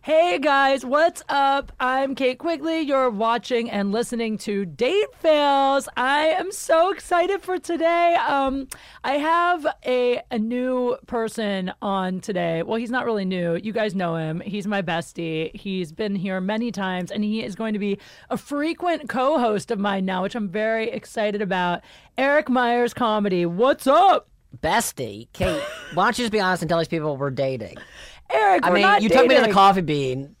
Hey guys, what's up? I'm Kate Quigley. You're watching and listening to Date Fails. I am so excited for today. I have a new person on today. Well, he's not really new. You guys know him. He's my bestie. He's been here many times, and he is going to be a frequent co-host of mine now, which I'm very excited about. Eric Myers Comedy. What's up? Bestie, Kate, why don't you just be honest and tell these people we're dating? Eric, I we're mean, not you dating. took me to the Coffee Bean.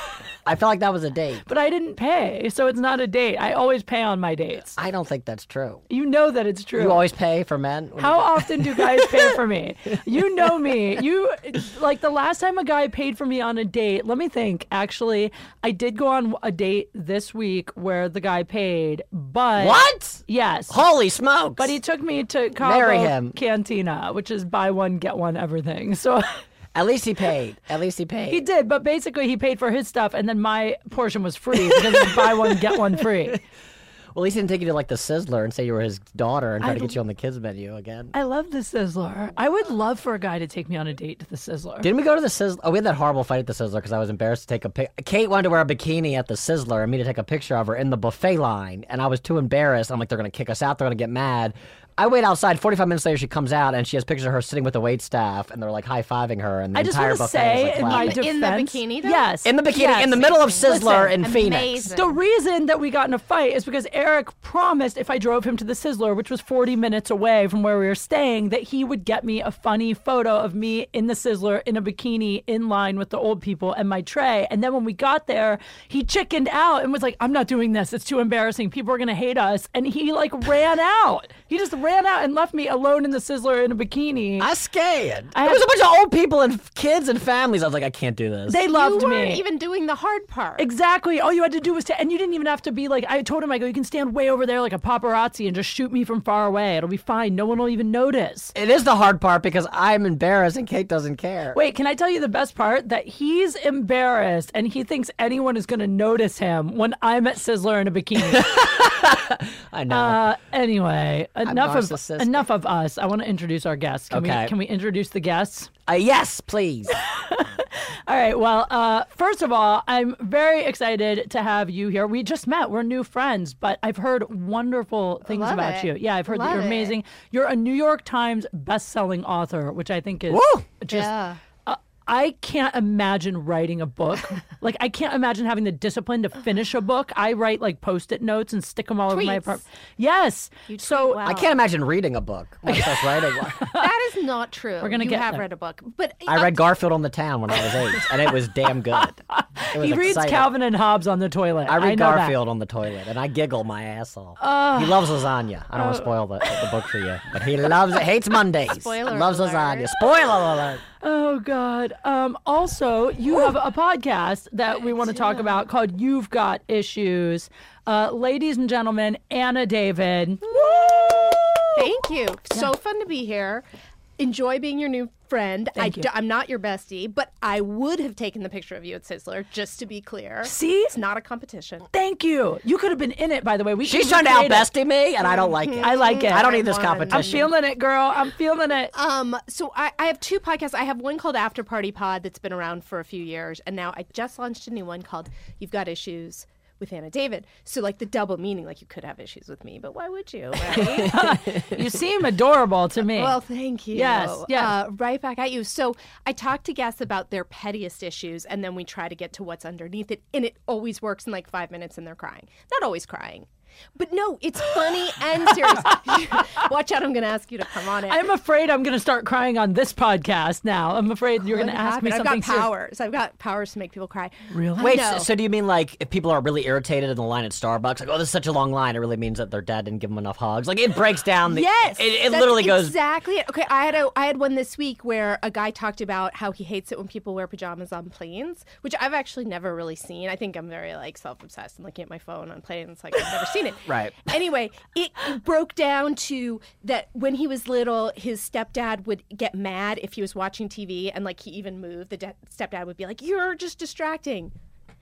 I felt like that was a date. But I didn't pay, so it's not a date. I always pay on my dates. I don't think that's true. You know that it's true. You always pay for men? How often do guys pay for me? You know me. Like the last time a guy paid for me on a date, let me think. Actually, I did go on a date this week where the guy paid, but... What? Yes. Holy smokes. But he took me to Marry Cabo him. Cantina, which is buy one, get one everything. So... At least he paid. At least he paid. He did, but basically he paid for his stuff, and then my portion was free because it's buy one, get one free. Well, at least he didn't take you to like the Sizzler and say you were his daughter and try to get you on the kids menu again. I love the Sizzler. I would love for a guy to take me on a date to the Sizzler. Didn't we go to the Sizzler? Oh, we had that horrible fight at the Sizzler because I was embarrassed to take a pic. Kate wanted to wear a bikini at the Sizzler and me to take a picture of her in the buffet line, and I was too embarrassed. I'm like, they're going to kick us out. They're going to get mad. I wait outside. 45 minutes later, she comes out, and she has pictures of her sitting with the wait staff, and they're like high-fiving her, and the I just entire want to buffet say, is like in my clapping. defense, In the bikini, though? yes, In the bikini, yes. in the middle of Sizzler in Listen, Phoenix. amazing. The reason that we got in a fight is because Eric promised if I drove him to the Sizzler, which was 40 minutes away from where we were staying, that he would get me a funny photo of me in the Sizzler in a bikini in line with the old people and my tray. And then when we got there, he chickened out and was like, I'm not doing this. It's too embarrassing. People are going to hate us. And he like ran out. He just ran out and left me alone in the Sizzler in a bikini. I was scared. I There was a bunch of old people and kids and families. I was like, I can't do this. They loved You me. weren't even doing the hard part. Exactly. All you had to do was and you didn't even have to be like, I told him, I go, you can stand way over there like a paparazzi and just shoot me from far away. It'll be fine. No one will even notice. It is the hard part because I'm embarrassed and Kate doesn't care. Wait, can I tell you the best part? That he's embarrassed and he thinks anyone is going to notice him when I'm at Sizzler in a bikini. I know. Anyway, enough narcissistic. of us. I want to introduce our guests. Okay. Can we introduce the guests? Yes, please. All right. Well, first of all, I'm very excited to have you here. We just met. We're new friends, but I've heard wonderful things Love about it. you. Yeah, I've heard that Love you're it. amazing. You're a New York Times best-selling author, which I think is Woo! just... Yeah. I can't imagine writing a book. Like, I can't imagine having the discipline to finish a book. I write, like, Post-it notes and stick them all over my Tweets. apartment. Yes. You So tweet well. I can't imagine reading a book. Much less writing one. That is not true. We're gonna you get have there. read a book, but I read Garfield on the Town when I was 8, and it was damn good. It was he reads exciting. Calvin and Hobbes on the toilet. I read know that. Garfield on the toilet, and I giggle my ass off. He loves lasagna. I don't want to spoil the book for you, but he loves it. Hates Mondays. Spoiler loves alert. lasagna. Spoiler alert. Oh, God. Also, you have a podcast that we want to talk about called You've Got Issues. Ladies and gentlemen, Anna David. Thank you. So fun to be here. Enjoy being your new friend. Thank you. I'm not your bestie, but I would have taken the picture of you at Sizzler, just to be clear. See? It's not a competition. Thank you. You could have been in it, by the way. She's trying to out-bestie me, and I don't like it. I like it. I don't need this I'm competition. I'm feeling it, girl. I'm feeling it. So I have two podcasts. I have one called After Party Pod that's been around for a few years, and now I just launched a new one called You've Got Issues with Anna David. So like the double meaning, like you could have issues with me, but why would you, right? You seem adorable to me. Well, thank you. Yes, yes. Right back at you. So I talk to guests about their pettiest issues, and then we try to get to what's underneath it, and it always works in like 5 minutes, and they're crying. Not always crying. But no, it's funny and serious. Watch out, I'm going to ask you to come on it. I'm afraid I'm going to start crying on this podcast now. I'm afraid you're going to ask me I've something got powers. I've got powers to make people cry. Really? Wait, No. so do you mean like if people are really irritated in the line at Starbucks, like, oh, this is such a long line, it really means that their dad didn't give them enough hugs? Like, it breaks down the... Yes, It that's literally goes... exactly it. Okay, I had one this week where a guy talked about how he hates it when people wear pajamas on planes, which I've actually never really seen. I think I'm very like self-obsessed and looking at my phone on planes, like I've never seen it. Right. Anyway, it broke down to that when he was little, his stepdad would get mad if he was watching TV and like he even moved. The stepdad would be like, "You're just distracting."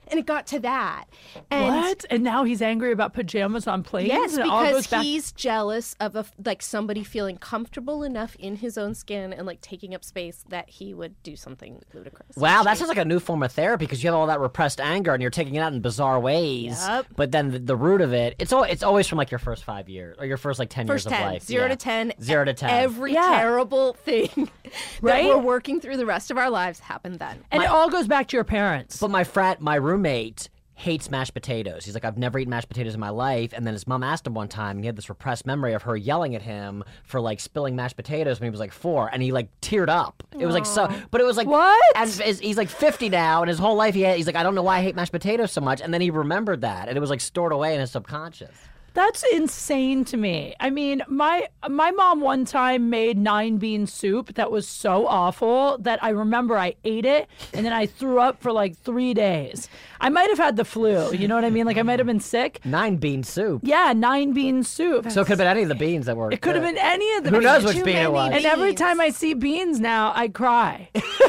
And it got to that. And What? And now he's angry about pajamas on planes? yes, and it all because goes back- he's jealous of somebody feeling comfortable enough in his own skin and like taking up space that he would do something ludicrous. Wow, that sounds like a new form of therapy because you have all that repressed anger and you're taking it out in bizarre ways. Yep. But then the root of it, it's always from like your first 5 years or your first like 10 First years 10, of life. 0 Yeah. to 10. 0 to 10. Every Yeah. terrible thing Right? that we're working through the rest of our lives happened then. And it all goes back to your parents. But my roommate hates mashed potatoes. He's like, I've never eaten mashed potatoes in my life. And then his mom asked him one time, and he had this repressed memory of her yelling at him for like spilling mashed potatoes when he was like 4, and he like teared up. It was like so, but it was like What? And he's like 50 now, and his whole life he's like, I don't know why I hate mashed potatoes so much. And then he remembered that, and it was like stored away in his subconscious. That's insane to me. I mean, my mom one time made 9-bean soup that was so awful that I remember I ate it and then I threw up for like 3 days. I might have had the flu. You know what I mean? Like I might have been sick. 9-bean soup. Yeah, 9-bean soup. So it could have been any of the beans that were. It could have been any of the Who beans. knows which Too bean it many was? And every beans. time I see beans now, I cry.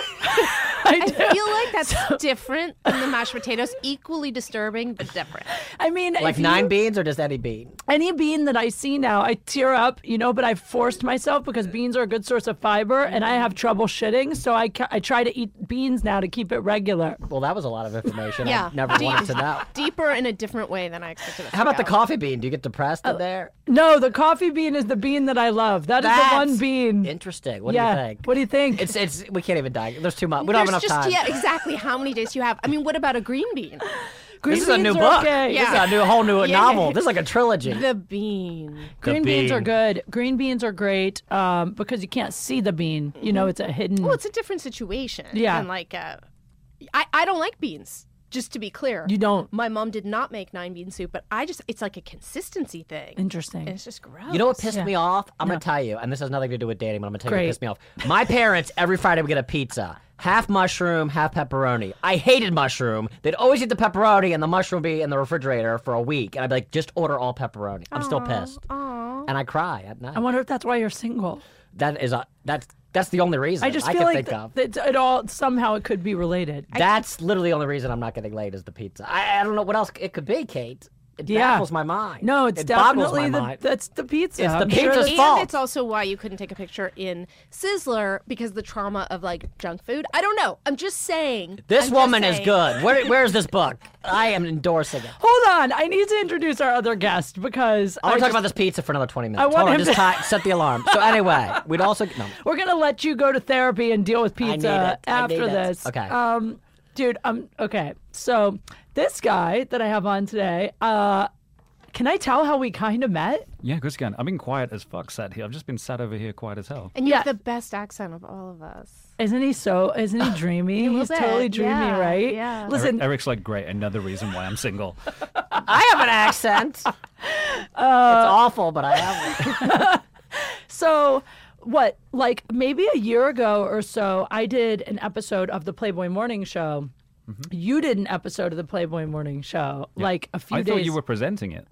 I feel like that's different than the mashed potatoes. Equally disturbing, but different. I mean, Like if 9 you- beans or just any bean? any bean that I see now, I tear up, but I've forced myself because beans are a good source of fiber and I have trouble shitting. So I try to eat beans now to keep it regular. Well, that was a lot of information. Yeah. I never wanted to know. Deeper in a different way than I expected. How about the coffee bean? Do you get depressed in there? No, the coffee bean is the bean that I love. That is the one That's bean. Interesting. What yeah. do you think? What do you think? It's we can't even die. There's too much. We don't have enough time. Yeah, exactly. How many days do you have? I mean, what about a green bean? Green This is a new beans are book. okay. This is a whole new Yeah. novel. This is like a trilogy. The bean. Green beans are bean. good. Green beans are great because you can't see the bean. It's a hidden. Well, it's a different situation. Yeah. And like, I don't like beans. Just to be clear, You don't. My mom did not make 9-bean soup, but it's like a consistency thing. Interesting. And it's just gross. You know what pissed Yeah. me off? I'm going to tell you, and this has nothing to do with dating, but I'm going to tell you Great. what pissed me off. My parents, every Friday, would get a pizza. Half mushroom, half pepperoni. I hated mushroom. They'd always eat the pepperoni, and the mushroom would be in the refrigerator for a week. And I'd be like, just order all pepperoni. I'm still pissed. And I cry at night. I wonder if that's why you're single. That's the only reason I just I feel can like think of. that it all somehow it could be related. That's literally the only reason I'm not getting laid is the pizza. I don't know what else it could be, Kate. It Yeah. baffles my mind. No, it's it boggles definitely my mind. that's the pizza. It's the I'm sure pizza's that- fault. And it's also why you couldn't take a picture in Sizzler because the trauma of like junk food. I don't know. I'm just saying. This I'm just woman is saying. good. Where's this book? I am endorsing it. Hold on, I need to introduce our other guest because I want to talk just- about this pizza for another 20 minutes. I want Hold on, him just to- set the alarm. So anyway, we'd also no. We're gonna let you go to therapy and deal with need pizza it. I after need it. this. Okay. Dude, okay. So this guy that I have on today, can I tell how we kind of met? Yeah, good scan. I've been quiet as fuck sat here. I've just been sat over here quiet as hell. And you have Yeah. the best accent of all of us. Isn't he dreamy? little He's bit, totally dreamy, yeah, right? yeah. Listen, Eric's like, great, another reason why I'm single. I have an accent. It's awful, but I have it. so what, like maybe a year ago or so, I did an episode of the Playboy Morning Show. You did an episode of the Playboy Morning Show, like a few I days. thought you were presenting it.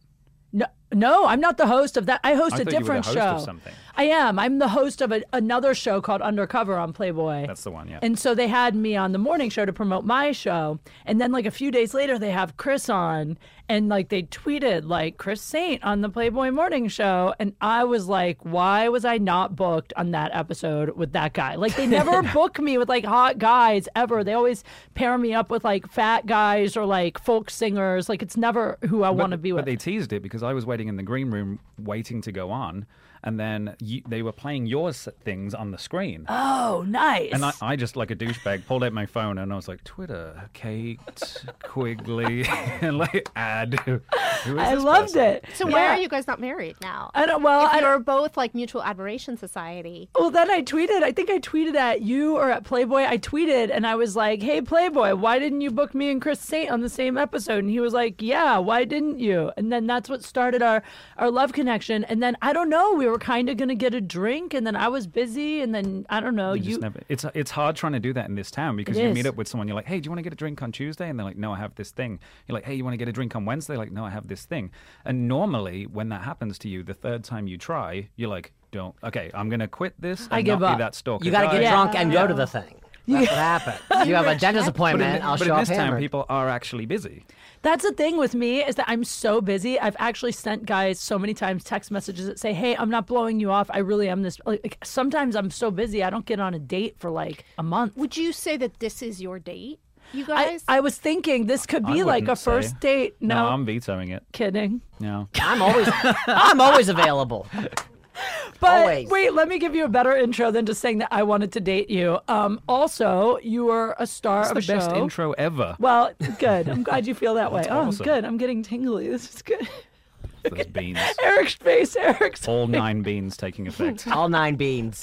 No, I'm not the host of that. I host I a thought you were the different host show. of something. I am. I'm the host of another show called Undercover on Playboy. That's the one, yeah. And so they had me on the morning show to promote my show. And then like a few days later they have Chris on and like they tweeted like Chris Saint on the Playboy Morning Show. And I was like, why was I not booked on that episode with that guy? Like they never book me with like hot guys ever. They always pair me up with like fat guys or like folk singers. Like it's never who I want to be with. But they teased it because I was waiting in the green room waiting to go on. And then they were playing your things on the screen. Oh, nice. And I just, like a douchebag, pulled out my phone and I was like, Twitter, Kate Quigley, and like, ad. Who is I this loved person? it. So Yeah. why are you guys not married now? I don't. Well, If I you're don't. both like Mutual Admiration Society. Well, then I tweeted. I think I tweeted at you or at Playboy. I tweeted and I was like, "Hey, Playboy, why didn't you book me and Chris Saint on the same episode?" And he was like, "Yeah, why didn't you?" And then that's what started our love connection. And then I don't know. We were kind of gonna get a drink, and then I was busy, and then I don't know. You just never, it's hard trying to do that in this town because It you is. meet up with someone, you're like, hey, do you want to get a drink on Tuesday? And they're like, no, I have this thing. You're like, hey, you want to get a drink on Wednesday? Like, no, I have this thing. And normally when that happens to you, the third time you try, you're like, I'm going to quit this and I give not up. be that stalker You got to guy. get drunk and go to the thing. That's what happened. You have a dentist appointment. I'll but show in up this time, hammered. people are actually busy. That's the thing with me is that I'm so busy. I've actually sent guys so many times text messages that say, "Hey, I'm not blowing you off. I really am this." Like, sometimes I'm so busy I don't get on a date for like a month. Would you say that this is your date, you I, guys? I was thinking this could be like a wouldn't say. first date. No, No, I'm vetoing it. kidding. No. I'm always available. But Always. wait, let me give you a better intro than just saying that I wanted to date you. Also, you were a star It's of the a show. best intro ever. Well, good. I'm glad you feel that way. That's Oh, awesome. good. I'm getting tingly. This is good. Those beans. Eric's face. Eric's. All 9 beans taking effect. All 9 beans.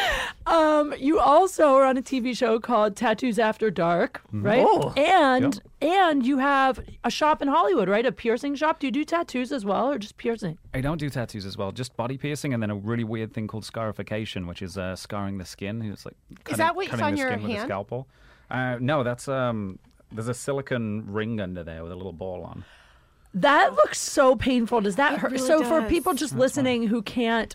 You also are on a TV show called Tattoos After Dark, right? Oh. And you have a shop in Hollywood, right? A piercing shop. Do you do tattoos as well, or just piercing? I don't do tattoos as well, just body piercing, and then a really weird thing called scarification, which is scarring the skin. It's like that what's cutting on the your skin with a hand? scalpel. No, that's there's a silicone ring under there with a little ball on. That looks so painful. Does that hurt? really So for does. people just listening who can't,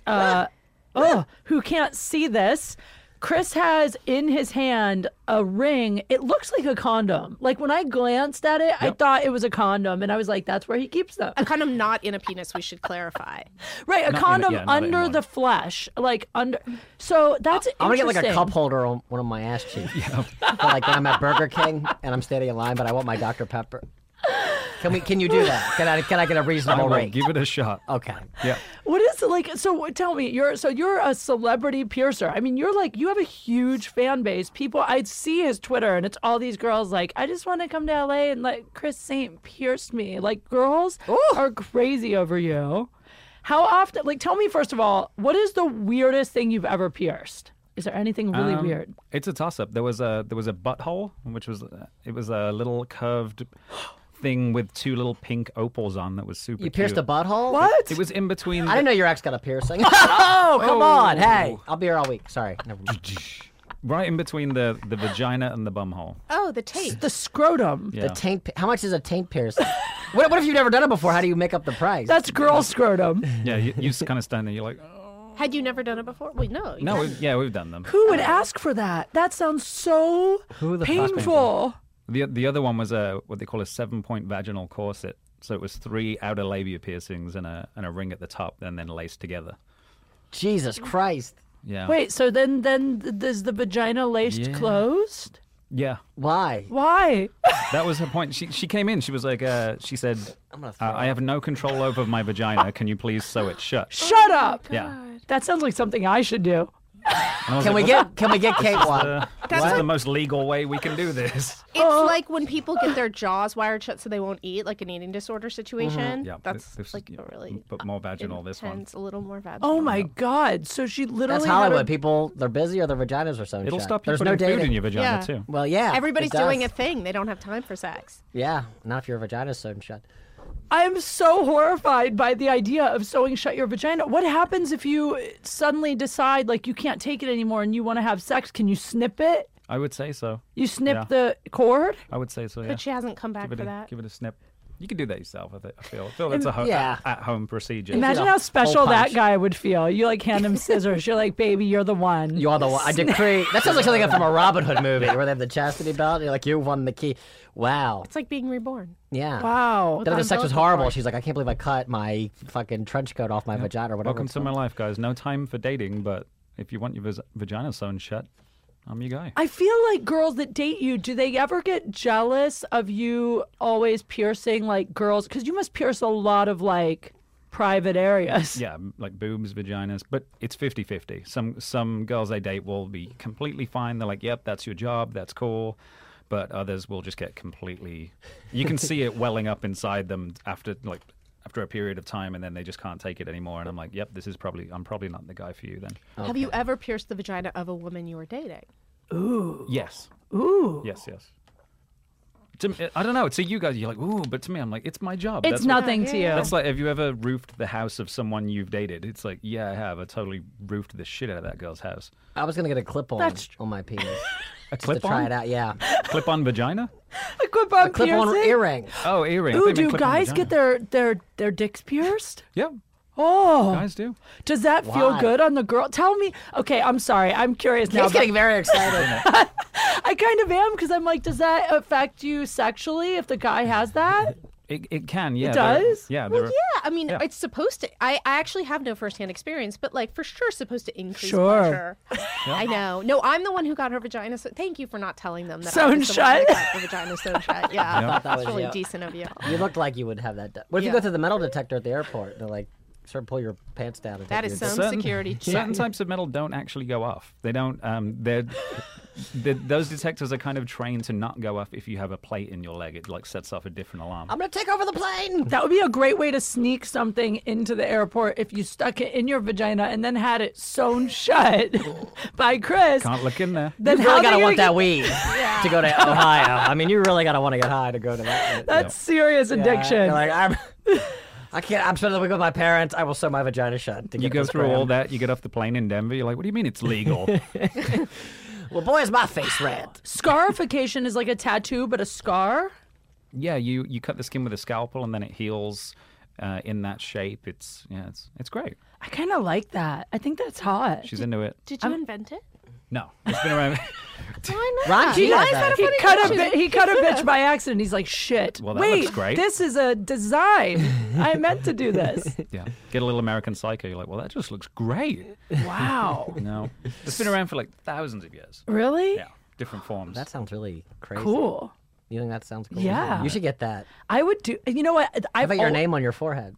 who can't see this, Chris has in his hand a ring. It looks like a condom. Like when I glanced at it, I Yep. thought it was a condom, and I was like, "That's where he keeps them." a condom not in a penis, we should clarify. Right, a Not in condom it- yeah, not in under one. the flesh, like under. So that's I'm gonna get like a interesting. cup holder on one of my ass cheeks. For like when I'm at Burger King and I'm standing in line, but I want my Dr. Pepper. Can you do that? Can I get a I reasonable will rate? give it a shot. Okay. Yeah. What is it like? So tell me, you're a celebrity piercer. I mean, you have a huge fan base. People, I'd see his Twitter, and it's all these girls like, I just want to come to LA and let Chris Saint pierce me. Like, girls are crazy over you. How often? Like, tell me first of all, what is the weirdest thing you've ever pierced? Is there anything really weird? It's a toss-up. There was a butthole, which was it was a little curved thing with 2 little pink opals on that was super You pierced a cute. butthole? What? It was in between. I didn't know your ex got a piercing. Oh, come on. Hey, I'll be here all week. Sorry. Never mind. right in between the vagina and the bumhole. Oh, the tape. The scrotum. Yeah. The taint. How much is a taint piercing? What if you've never done it before? How do you make up the price? That's girl scrotum. Yeah, you kind of stand there. You're like, oh. Had you never done it before? Wait, no. No, we've done them. Who would ask for that? That sounds so Who the fuck's painful. The other one was what they call a 7-point vaginal corset. So it was 3 outer labia piercings and a ring at the top, and then laced together. Jesus Christ. Yeah. Wait, so then is the vagina laced Yeah. closed? Yeah, Why? Why? that was her point. She came in. She was like, she said, I'm gonna throw I have no control over my vagina. Can you please sew it shut? Shut up. Yeah. That sounds like something I should do. And I was Can we like, get Kate one? This is the most legal way we can do this. It's like when people get their jaws wired shut so they won't eat, like an eating disorder situation. Yeah, That's this like is a really but more vaginal. This one. intense, a little more vaginal. Oh my God. So she literally That's had Hollywood. her- People, they're busy or their vaginas are sewn It'll shut. stop you There's putting no food dating. in your vagina Yeah. too. Well, yeah. Everybody's it does. doing a thing. They don't have time for sex. Yeah, not if your vagina's sewn shut. I'm so horrified by the idea of sewing shut your vagina. What happens if you suddenly decide like you can't take it anymore and you want to have sex? Can you snip it? I would say so. You snip Yeah. the cord? I would say so. Yeah. But she hasn't come back give for it that. give it a snip. You can do that yourself. I feel that's a Yeah. at-home procedure. Imagine a how special hole that punch. guy would feel. You like hand him scissors. You're like, baby, you're the one. You are the one. I decree. That sounds like something from a Robin Hood movie where they have the chastity belt. You're like, you won the key. Wow. It's like being reborn. Yeah. Wow. Then the sex was umbilical horrible. cord. She's like, I can't believe I cut my fucking trench coat off my vagina or whatever. Welcome it's to my called. life, guys. No time for dating, but if you want your vagina sewn shut, I'm your guy. I feel like girls that date you, do they ever get jealous of you always piercing like girls? Because you must pierce a lot of like private areas. Yeah, like boobs, vaginas, but it's 50-50. Some girls I date will be completely fine. They're like, yep, that's your job, that's cool. But others will just get completely... You can see it welling up inside them after a period of time, and then they just can't take it anymore. And I'm like, yep, I'm probably not the guy for you then. Have you ever pierced the vagina of a woman you were dating? Yes. Ooh. Yes. To me, I don't know. To you guys, you're like, ooh, but to me, I'm like, it's my job. It's That's what- nothing to you. That's like, have you ever roofed the house of someone you've dated? It's like, yeah, I have. I totally roofed the shit out of that girl's house. I was going to get a clip-on That's on my penis. A To clip-on? try it out, yeah. Clip-on vagina? A clip-on Clip-on piercing? earring. Oh, earring. I Ooh, thought you meant do clip-on guys vagina. get their dicks pierced? Yeah. Oh, Guys do. does that feel Why? good on the girl? Tell me. Okay, I'm sorry. I'm curious now. He's getting very excited. I kind of am because I'm like, does that affect you sexually if the guy has that? It can, yeah. It there- does? Yeah. Well, there are- yeah, I mean, Yeah. it's supposed to. I actually have no firsthand experience, but like for sure, supposed to increase Sure. pleasure. I know. No, I'm the one who got her vagina. So thank you for not telling them that. Sewn I was the one shut? who got the vagina sewn shut. Yeah, Yeah. That that's was really you. decent of you. You look like you would have that done. What if you Yeah. go to the metal detector at the airport? They're like, sort of pull your pants down. And That take is your- some security check. certain types of metal don't actually go off. They don't. Those detectors are kind of trained to not go off if you have a plate in your leg. It like sets off a different alarm. I'm gonna take over the plane. That would be a great way to sneak something into the airport if you stuck it in your vagina and then had it sewn shut by Chris. Can't look in there. Then You how really they gotta want gonna that weed to go to Ohio. I mean, you really gotta want to get high to go to that. That's serious Yeah, addiction. you're like, I can't. I'm spending the week with my parents. I will sew my vagina shut. To You get go this through all gram. that. You get off the plane in Denver. You're like, what do you mean it's legal? Well, boy, is my face red. Scarification is like a tattoo, but a scar. Yeah, you cut the skin with a scalpel and then it heals in that shape. It's great. I kind of like that. I think that's hot. She's into it. Did you invent it? No, it's been around. Why not? Ron G Why has is that a that. funny question? He cut a bitch by accident. He's like, shit. Well, that Wait, looks great. this is a design. I meant to do this. Yeah, get a little American Psycho. You're like, well, that just looks great. Wow. No, it's been around for like thousands of years. Really? Yeah, different forms. That sounds really crazy. Cool. You think that sounds cool? Yeah. You should get that. I would do. You know what? How about your name on your forehead?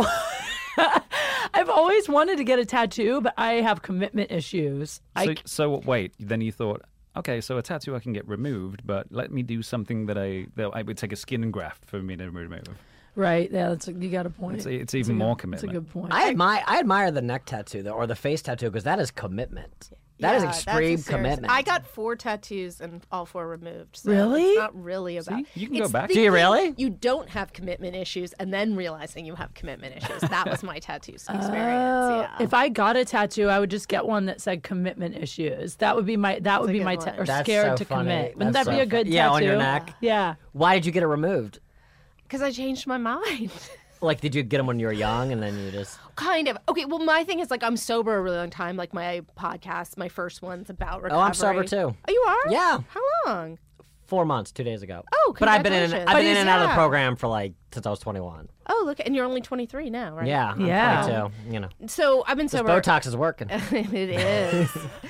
I've always wanted to get a tattoo, but I have commitment issues. So wait, then you thought, okay, so a tattoo I can get removed, but let me do something that I would take a skin graft for me to remove. Right? Yeah, you got a point. It's even more commitment. That's a good point. I admire the neck tattoo or the face tattoo because that is commitment. That is Yeah, that's a extreme serious- commitment. I got 4 tattoos and all 4 removed. So Really? It's not really about. See? You can go It's back. Do you thinking really? You don't have commitment issues and then realizing you have commitment issues. That was my tattoo experience. Yeah. If I got a tattoo, I would just get one that said commitment issues. That would be my. That would be good my. one. Or That's scared so to funny. commit. Wouldn't That's that be so a good fun. tattoo? Yeah, on your neck. Yeah. Why did you get it removed? Because I changed my mind. Like, did you get them when you were young and then you just? Kind of. Okay, well, my thing is, like, I'm sober a really long time. Like, my podcast, my first one's about recovery. Oh, I'm sober too. Oh, you are? Yeah. How long? 4 months, 2 days ago. Oh, but I've been in congratulations. and out of the Yeah. program for like since I was 21. Oh, look, and you're only 23 now, right? Yeah, I'm Yeah. 22. You know, So I've been this sober. Botox is working. It is.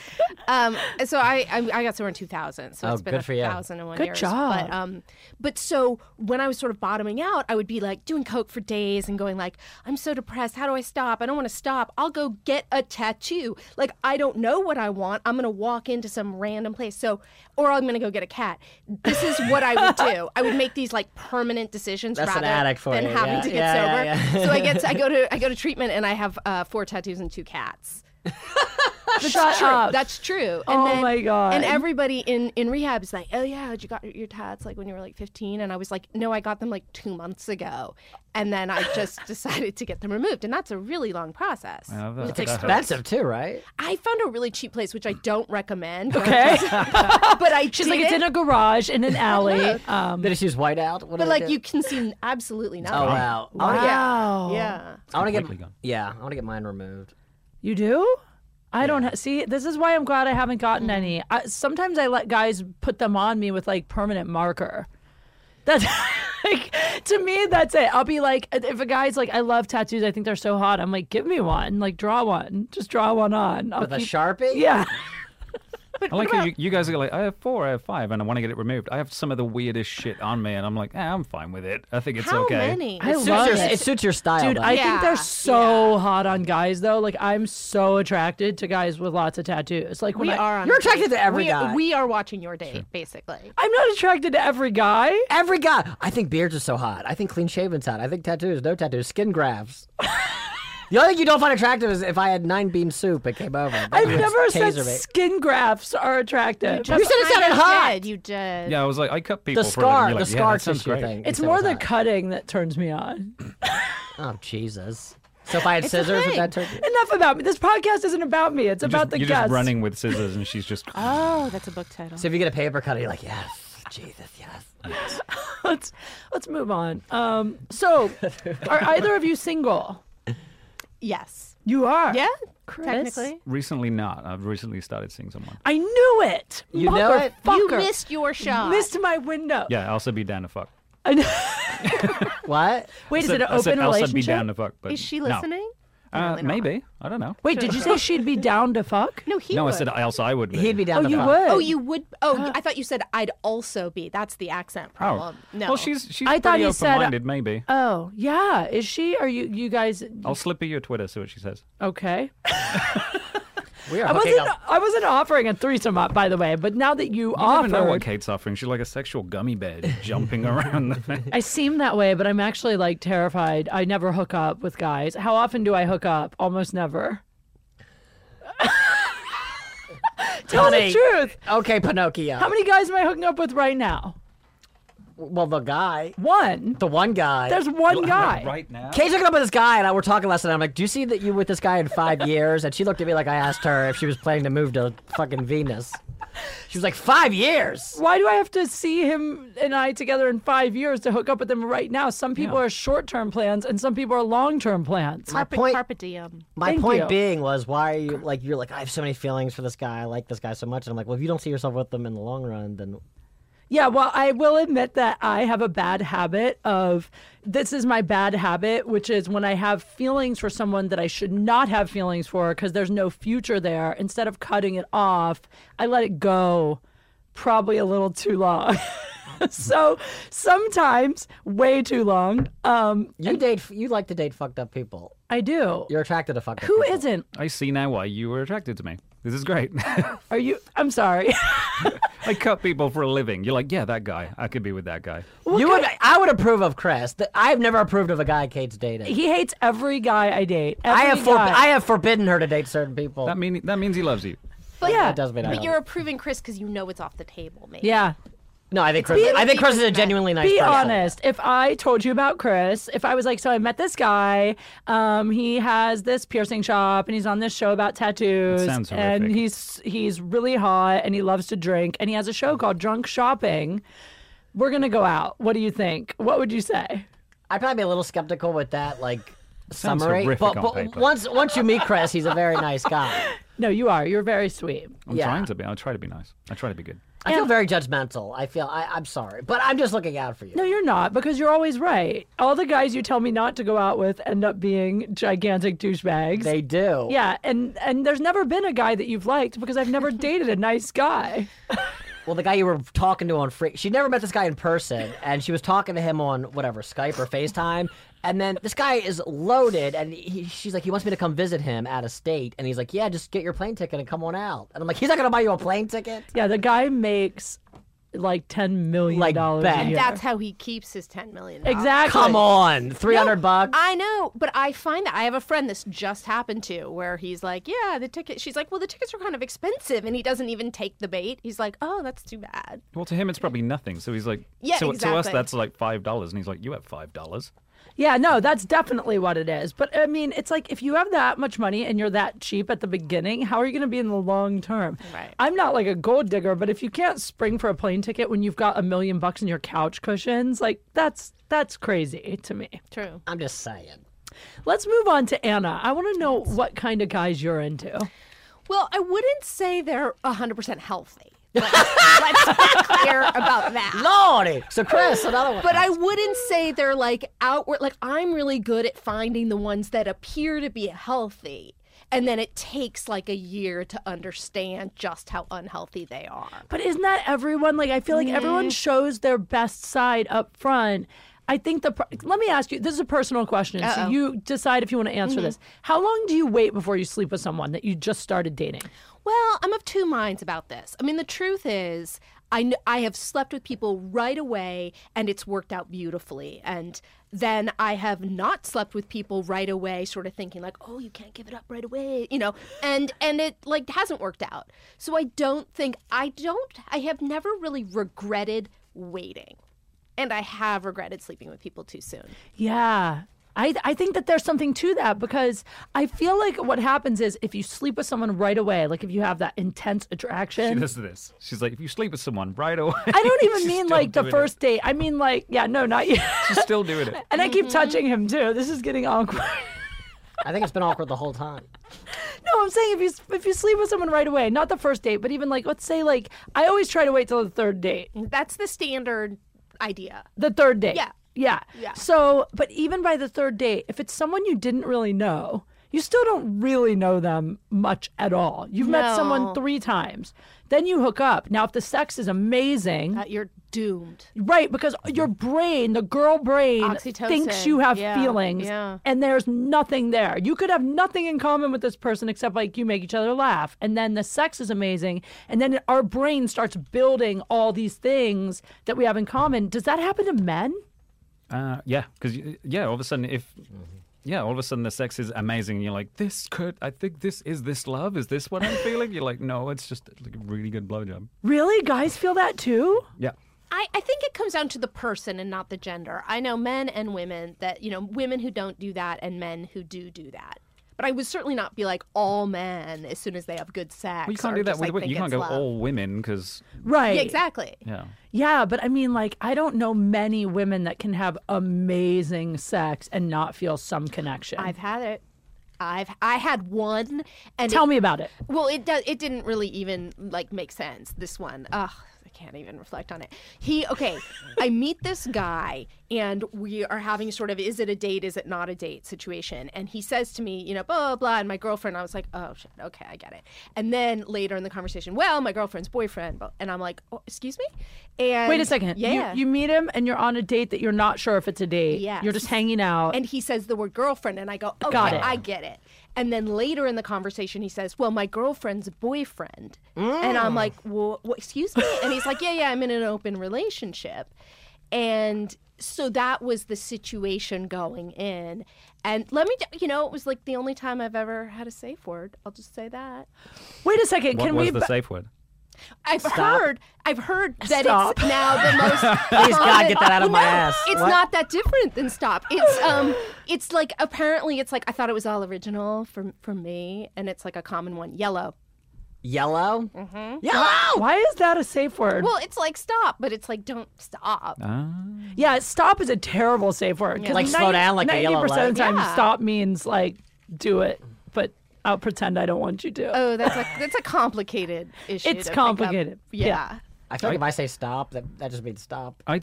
So I got sober in 2000. So Oh, it's been good for you. 1,001 Good years. job. But so when I was sort of bottoming out, I would be like doing coke for days and going like, I'm so depressed. How do I stop? I don't want to stop. I'll go get a tattoo. Like I don't know what I want. I'm gonna walk into some random place. Or I'm gonna go get a cat. This is what I would do. I would make these like permanent decisions That's an rather addict for than you. having Yeah, to get yeah, sober. yeah. So I go to treatment and I have 4 tattoos and 2 cats. Shut True. up. That's true. And Oh my God. And everybody in rehab is like, oh yeah, you got your tats like when you were like 15, and I was like, no, I got them like 2 months ago, and then I just decided to get them removed, and that's a really long process. It's expensive too, right? I found a really cheap place, which I don't recommend. Okay. But I She's did like, it's it. in a garage in an alley. Did it use whiteout? What But did it like do? you can see absolutely nothing. Oh wow! Wow. Yeah. I want to completely get. gone. Yeah, I want to get mine removed. You do? I don't see. This is why I'm glad I haven't gotten any. Sometimes I let guys put them on me with like permanent marker. That's like to me. That's it. I'll be like, if a guy's like, I love tattoos. I think they're so hot. I'm like, give me one. Like, draw one. Just draw one on. I'll With a keep- Sharpie? Yeah. I like how you guys are like, I have 4, I have 5, and I want to get it removed. I have some of the weirdest shit on me, and I'm like, I'm fine with it. I think it's How okay. many? I It suits love your, it. it suits your style. Dude, though. I think they're Yeah, so hot on guys though. Like I'm so attracted to guys with lots of tattoos. Like when We I, are on You're a date. attracted to every guy. We are watching your date, basically. I'm not attracted to every guy. Every guy. I think beards are so hot. I think clean shaven's hot. I think tattoos, no tattoos, skin grafts. The only thing you don't find attractive is if I had 9-bean soup and came over. I've never said Taser me. skin grafts are attractive. Just said it sounded kinda hot. did. You did. Yeah, I was like, I cut people The for a living. scar, You're the like, yeah, scar that sounds tissue great. thing. It's You said more was the hot. cutting that turns me on. Oh Jesus! So if I had scissors, would thing. that turn? Enough about me. This podcast isn't about me. It's about the You're guests. just running with scissors, and she's just. Oh, that's a book title. So if you get a paper cut, you're like, yes, Jesus, yes. Let's move on. So, are either of you single? Yes. You are. Yeah. Chris? Technically. Recently not. I've recently started seeing someone. I knew it. You know it? You Motherfucker. missed your shot. Missed my window. Yeah, Elsa be down to fuck. What? Wait, is it an I said open Elsa be relationship? down to fuck. But Is she no. listening? Apparently not. Maybe. I don't know. Wait, did you say she'd be down to fuck? No, he No, would. I said Elsa I would be. He'd be down Oh, to you fuck. would. Oh, you would. Oh, I thought you said I'd also be. That's the accent Oh. problem. No. Well, she's I thought pretty he said, open-minded, maybe. Oh, yeah. Is she? Are you guys I'll slip her your Twitter, see what she says. okay? We are I hooking wasn't. up. I wasn't offering a threesome up, by the way. But now that you You never know what offered, Kate's offering. She's like a sexual gummy bear just jumping around the thing. I seem that way, but I'm actually like terrified. I never hook up with guys. How often do I hook up? Almost never. Tell the Honey. truth. Okay, Pinocchio. How many guys am I hooking up with right now? Well, the guy. One. The one guy. There's one guy. Right now? Kate's hooking up with this guy, and I were talking last night. I'm like, "Do you see that you with this guy in 5 years?" And she looked at me like I asked her if she was planning to move to fucking Venus. She was like, 5 years. Why do I have to see him and I together in 5 years to hook up with him right now? Some people are short-term plans, and some people are long-term plans. Carpe diem. My Thank point you. being was, why are you like? You're like, I have so many feelings for this guy. I like this guy so much, and I'm like, well, if you don't see yourself with them in the long run, then Yeah, well, I will admit that I have a bad habit of this is my bad habit, which is when I have feelings for someone that I should not have feelings for because there's no future there, instead of cutting it off, I let it go probably a little too long. So sometimes way too long. you like to date fucked up people. I do. You're attracted to fucked up Who people. isn't? I see now why you were attracted to me. This is great. Are you? I'm sorry. I cut people for a living. You're like, yeah, that guy. I could be with that guy. I would approve of Chris. I've never approved of a guy Kate's dated. He hates every guy I date. I Every have forbidden her to date certain people. That means he loves you. But, Yeah. That does mean I but love you're it. approving Chris because you know it's off the table, maybe. Yeah. No, I think Chris is a respect. genuinely nice Be person. honest. If I told you about Chris, if I was like, so I met this guy, he has this piercing shop and he's on this show about tattoos, That sounds and horrific. he's really hot and he loves to drink and he has a show called Drunk Shopping. We're gonna go out. What do you think? What would you say? I'd probably be a little skeptical with that, like, Sounds summary. horrific But, on paper. once you meet Chris, he's a very nice guy. No, you are. You're very sweet. I'm Yeah. trying to be. I'll try to be nice. I try to be good. I feel very judgmental. I'm sorry, but I'm just looking out for you. No, you're not, because you're always right. All the guys you tell me not to go out with end up being gigantic douchebags. They do. Yeah, and there's never been a guy that you've liked because I've never dated a nice guy. Well, the guy you were talking to on she never met this guy in person, and she was talking to him on whatever Skype or FaceTime. And then this guy is loaded, and she's like, he wants me to come visit him out of state, and he's like, yeah, just get your plane ticket and come on out. And I'm like, he's not gonna buy you a plane ticket. Yeah, the guy makes like $10 million Like a bet. year. That's how he keeps his $10 million. Exactly. Come on, $300 No, bucks. I know, but I find that I have a friend this just happened to where he's like, yeah, the ticket. She's like, well, the tickets are kind of expensive, and he doesn't even take the bait. He's like, oh, that's too bad. Well, to him, it's probably nothing. So he's like, Yeah, to us, exactly. that's like $5. And he's like, you have $5. Yeah, no, that's definitely what it is. But I mean, it's like if you have that much money and you're that cheap at the beginning, how are you going to be in the long term? Right. I'm not like a gold digger, but if you can't spring for a plane ticket when you've got $1 million in your couch cushions, like that's crazy to me. True. I'm just saying. Let's move on to Anna. I want to know what kind of guys you're into. Well, I wouldn't say they're 100% healthy. Let's be clear about that. Lordy. So Chris, another one. But I wouldn't say they're like outward. Like, I'm really good at finding the ones that appear to be healthy. And then it takes like a year to understand just how unhealthy they are. But isn't that everyone? Like, I feel like everyone shows their best side up front. I think let me ask you, this is a personal question, so Uh-oh. you decide if you want to answer this. How long do you wait before you sleep with someone that you just started dating? Well, I'm of two minds about this. I mean, the truth is, I have slept with people right away, and it's worked out beautifully. And then I have not slept with people right away, sort of thinking like, oh, you can't give it up right away, you know, and it like hasn't worked out. So I have never really regretted waiting. And I have regretted sleeping with people too soon. Yeah. I think that there's something to that because I feel like what happens is if you sleep with someone right away, like if you have that intense She attraction. does this. She's like, if you sleep with someone right away. I don't even She's mean still like the doing first date. I mean like, yeah, no, not yet. She's still doing it. And I keep touching him too. This is getting awkward. I think it's been awkward the whole time. No, I'm saying if you sleep with someone right away, not the first date, but even like, let's say like, I always try to wait till the third date. That's the standard idea. The third date. Yeah. Yeah. Yeah. So, but even by the third date, if it's someone you didn't really know, you still don't really know them much at all. You've met someone 3 times. Then you hook up. Now, if the sex is amazing, You're doomed. right, because your brain, the girl brain, Oxytocin. thinks you have Yeah, feelings, yeah. and there's nothing there. You could have nothing in common with this person except like you make each other laugh, and then the sex is amazing, and then our brain starts building all these things that we have in common. Does that happen to men? Yeah, because all of a sudden all of a sudden the sex is amazing. And you're like, I think this love? Is this what I'm feeling? You're like, no, it's just like a really good blowjob. Really? Guys feel that too? Yeah. I think it comes down to the person and not the gender. I know men and women that, women who don't do that and men who do that. But I would certainly not be like all men as soon as they have good sex. Well, you can't or do that just, with like, women. You think can't it's go love. all women because, Right. Yeah, exactly. yeah. Yeah, but I mean, like, I don't know many women that can have amazing sex and not feel some connection. I've had it. I had one, and Tell me about it. Well, it didn't really even like make sense. This one, ugh, I can't even reflect on it. I meet this guy, and we are having sort of, is it a date, is it not a date situation? And he says to me, blah, blah, blah, and my girlfriend, I was like, oh, shit, okay, I get it. And then later in the conversation, well, my girlfriend's boyfriend, and I'm like, oh, excuse me? And Wait a second. Yeah. You meet him and you're on a date that you're not sure if it's a date. Yes. You're just hanging out. And he says the word girlfriend, and I go, okay, Got it. I get it. And then later in the conversation, he says, well, my girlfriend's boyfriend. And I'm like, well, excuse me? And he's like, yeah, I'm in an open relationship. And so that was the situation going in. And let me, it was like the only time I've ever had a safe word. I'll just say that. Wait a second. What Can was we? the safe word? I've heard that Stop. it's now the most. Please, God, get that out of my ass. It's What? not that different than stop. It's like apparently it's like I thought it was all original from me, and it's like a common one. Yellow. Yellow? Mm-hmm. Yellow! Why is that a safe word? Well, it's like stop, but it's like don't stop. Yeah, stop is a terrible safe word. 'Cause Like slow down, like a yellow 90% of the time, light. Yeah. stop means like do it, but I'll pretend I don't want you to. Oh, that's a complicated issue. It's to pick up. complicated. Yeah. I feel like if I say stop, that just means stop. I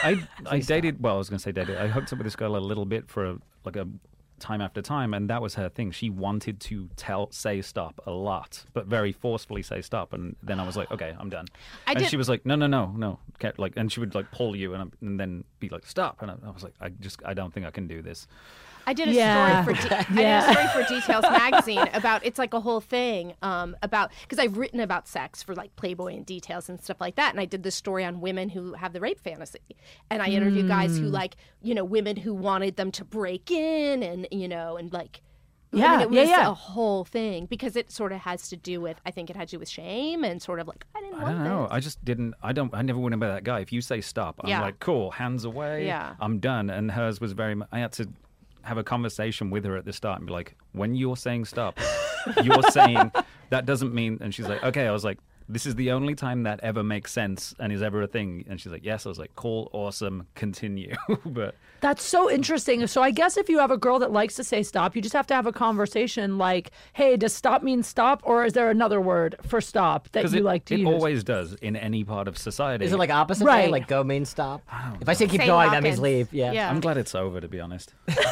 dated. Well, I was going to say dated. I hooked up with this girl a little bit for a time after time, and that was her thing. She wanted to say stop a lot, but very forcefully say stop. And then I was like, okay, I'm done. She was like, no, can't, like, and she would like pull you and then be like, stop. And I was like, I don't think I can do this. I did a Yeah. story for I did a story for Details magazine about it's like a whole thing about because I've written about sex for like Playboy and Details and stuff like that, and I did this story on women who have the rape fantasy, and I interviewed guys who like women who wanted them to break in and and like. Yeah, it was yeah. a whole thing because it sort of has to do with I think it had to do with shame and sort of like I didn't I want don't know. this. I just didn't. I never went about that guy. If you say stop, I'm Yeah. like, cool, hands away. Yeah. I'm done. And hers was very. I had to have a conversation with her at the start and be like, when you're saying stop, you're saying that doesn't mean. And she's like, okay. I was like, this is the only time that ever makes sense and is ever a thing. And she's like, yes. I was like, cool, awesome, continue. But That's so interesting. So I guess if you have a girl that likes to say stop, you just have to have a conversation like, hey, does stop mean stop? Or is there another word for stop that you like to it use? always does in any part of society. Is it like opposite Right. day? Like go means stop? If I say keep Say going, lock that means in. leave. Yeah. Yeah. I'm glad it's over, to be honest.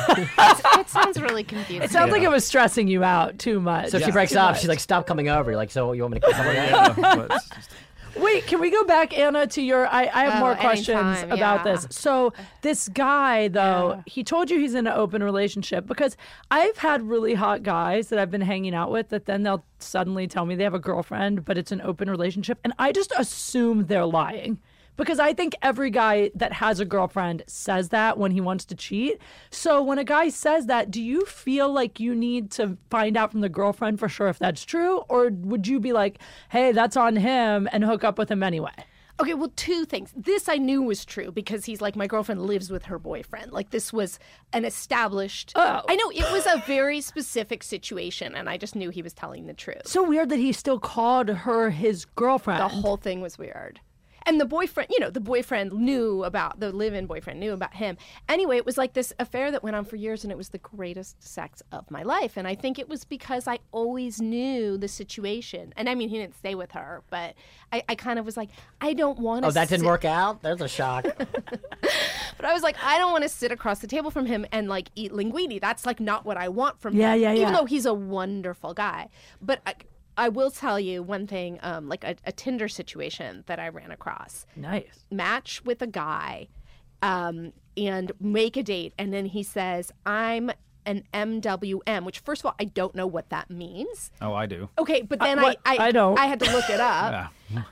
It sounds really confusing. It sounds like it was stressing you out too much. So if she breaks up, she's like, stop coming over. You're like, so you want me to keep coming over? Yeah, but it's just- Wait, can we go back, Anna, to your... I have more questions anytime, about yeah. this. So this guy, though, he told you he's in an open relationship because I've had really hot guys that I've been hanging out with that then they'll suddenly tell me they have a girlfriend, but it's an open relationship. And I just assume they're lying. Because I think every guy that has a girlfriend says that when he wants to cheat. So when a guy says that, do you feel like you need to find out from the girlfriend for sure if that's true? Or would you be like, hey, that's on him and hook up with him anyway? Okay, well, two things. This I knew was true because he's like, my girlfriend lives with her boyfriend. Like, this was an established. Oh. I know it was a very specific situation, and I just knew he was telling the truth. So weird that he still called her his girlfriend. The whole thing was weird. And the boyfriend, the boyfriend knew about, the live-in boyfriend knew about him. Anyway, it was like this affair that went on for years, and it was the greatest sex of my life. And I think it was because I always knew the situation. And I mean, he didn't stay with her, but I kind of was like, I don't want to. Oh, that didn't work out? There's a shock. But I was like, I don't want to sit across the table from him and like eat linguine. That's like not what I want from him. Even though he's a wonderful guy. But I will tell you one thing, like a Tinder situation that I ran across. Nice. Match with a guy and make a date. And then he says, I'm an MWM, which first of all, I don't know what that means. Oh, I do. Okay, but then I don't. I had to look it up. Yeah.